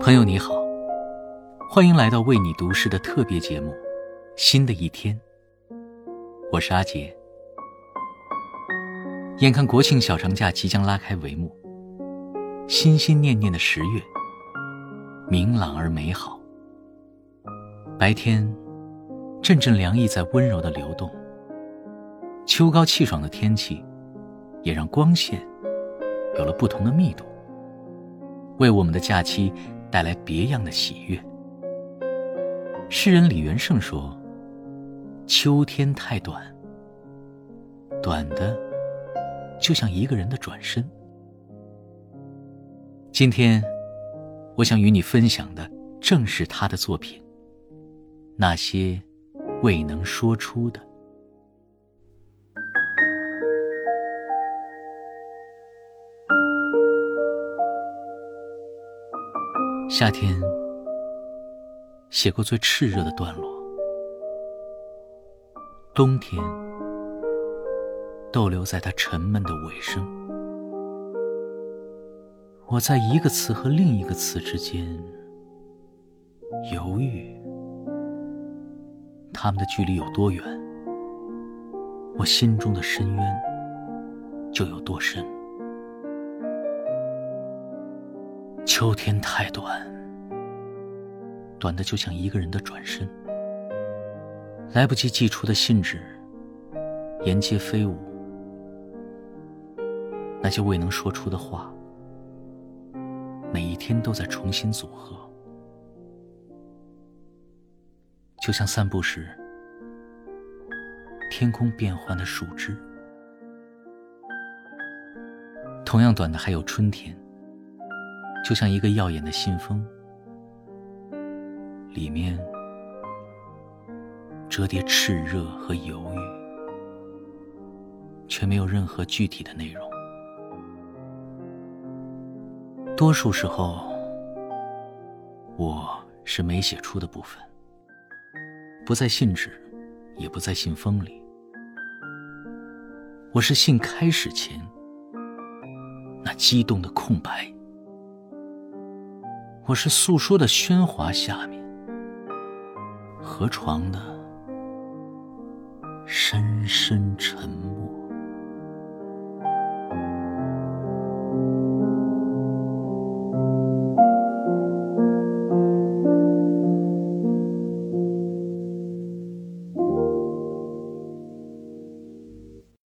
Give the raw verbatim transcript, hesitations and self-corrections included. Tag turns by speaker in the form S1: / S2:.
S1: 朋友你好，欢迎来到为你读诗的特别节目新的一天，我是阿杰。眼看国庆小长假即将拉开帷幕，心心念念的十月明朗而美好，白天阵阵凉意在温柔地流动，秋高气爽的天气也让光线有了不同的密度，为我们的假期带来别样的喜悦。诗人李元胜说，秋天太短，短的就像一个人的转身。今天我想与你分享的正是他的作品，那些未能说出的。夏天写过最炽热的段落，冬天逗留在它沉闷的尾声。我在一个词和另一个词之间犹豫，它们的距离有多远，我心中的深渊就有多深。秋天太短，短的就像一个人的转身，来不及寄出的信纸沿街飞舞，那些未能说出的话每一天都在重新组合，就像散步时天空变幻的树枝。同样短的还有春天，就像一个耀眼的信封，里面折叠炽热和犹豫，却没有任何具体的内容。多数时候，我是没写出的部分，不在信纸，也不在信封里。我是信开始前那激动的空白，我是诉说的喧哗下面河床的深深沉默。